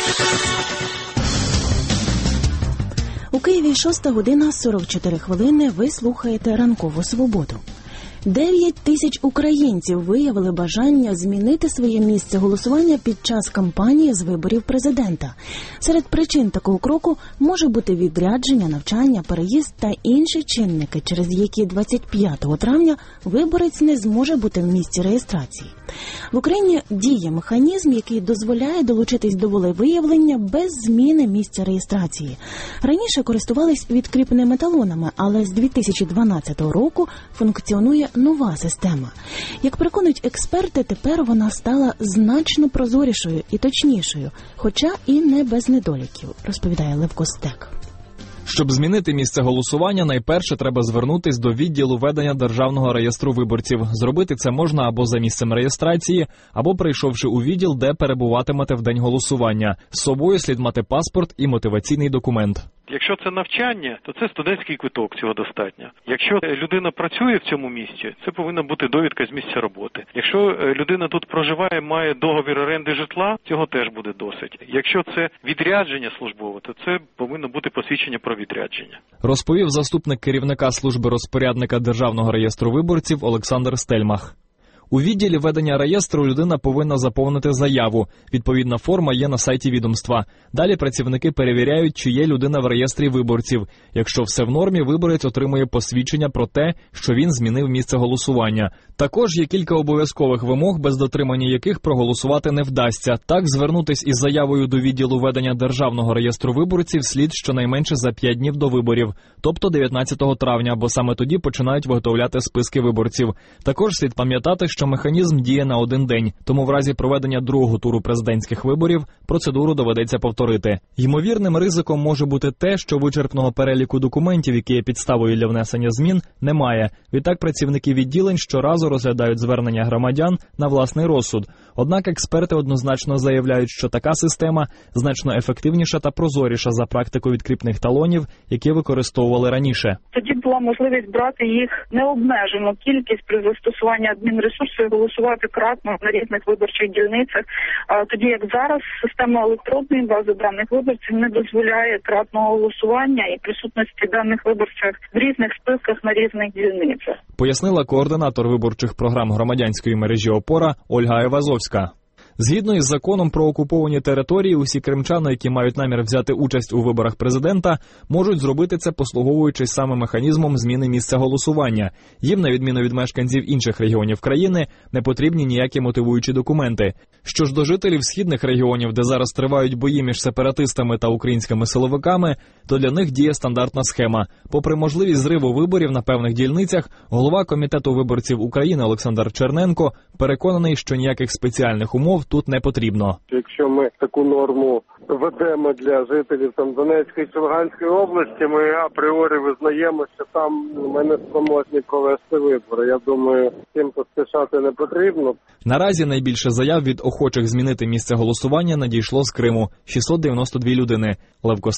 У Києві 6 година 44 хвилини. Ви слухаєте «Ранкову свободу». 9 тисяч українців виявили бажання змінити своє місце голосування під час кампанії з виборів президента. Серед причин такого кроку може бути відрядження, навчання, переїзд та інші чинники, через які 25 травня виборець не зможе бути в місці реєстрації. В Україні діє механізм, який дозволяє долучитись до волевиявлення без зміни місця реєстрації. Раніше користувались відкріпними талонами, але з 2012 року функціонує нова система. Як переконують експерти, тепер вона стала значно прозорішою і точнішою, хоча і не без недоліків, розповідає Левко Стек. Щоб змінити місце голосування, найперше треба звернутись до відділу ведення Державного реєстру виборців. Зробити це можна або за місцем реєстрації, або прийшовши у відділ, де перебуватимете в день голосування. З собою слід мати паспорт і мотиваційний документ. Якщо це навчання, то це студентський квиток, цього достатньо. Якщо людина працює в цьому місці, це повинна бути довідка з місця роботи. Якщо людина тут проживає, має договір оренди житла, цього теж буде досить. Якщо це відрядження службове, то це повинно бути посвідчення про відрядження. Розповів заступник керівника служби розпорядника Державного реєстру виборців Олександр Стельмах. У відділі ведення реєстру людина повинна заповнити заяву. Відповідна форма є на сайті відомства. Далі працівники перевіряють, чи є людина в реєстрі виборців. Якщо все в нормі, виборець отримує посвідчення про те, що він змінив місце голосування. Також є кілька обов'язкових вимог, без дотримання яких проголосувати не вдасться. Так, звернутись із заявою до відділу ведення Державного реєстру виборців слід щонайменше за 5 днів до виборів, тобто 19 травня, бо саме тоді починають виготовляти списки виборців. Також слід пам'ятати, що механізм діє на один день, тому в разі проведення другого туру президентських виборів процедуру доведеться повторити. Ймовірним ризиком може бути те, що вичерпного переліку документів, які є підставою для внесення змін, немає. Відтак працівники відділень щоразу розглядають звернення громадян на власний розсуд. Однак експерти однозначно заявляють, що така система значно ефективніша та прозоріша за практику відкріпних талонів, які використовували раніше. Тоді була можливість брати їх необмежену кількість при застосуванні адмінресурсу і голосувати кратно на різних виборчих дільницях. Тоді як зараз система електронної бази даних виборців не дозволяє кратного голосування і присутності даних виборців в різних списках на різних дільницях. Пояснила координатор виборчих програм громадянської мережі «Опора» Ольга Евазовська. Згідно із законом про окуповані території, усі кримчани, які мають намір взяти участь у виборах президента, можуть зробити це, послуговуючись саме механізмом зміни місця голосування. Їм, на відміну від мешканців інших регіонів країни, не потрібні ніякі мотивуючі документи. Що ж до жителів східних регіонів, де зараз тривають бої між сепаратистами та українськими силовиками, то для них діє стандартна схема. Попри можливість зриву виборів на певних дільницях, голова Комітету виборців України Олександр Черненко переконаний, що ніяких спеціальних умов тут не потрібно. Якщо ми таку норму ведемо для жителів Донецької чи Луганської області, ми апріорі визнаємо, що там ми не спроможні провести вибори. Я думаю, цим поспішати не потрібно. Наразі найбільше заяв від охочих змінити місце голосування надійшло з Криму – 692 людини. Левко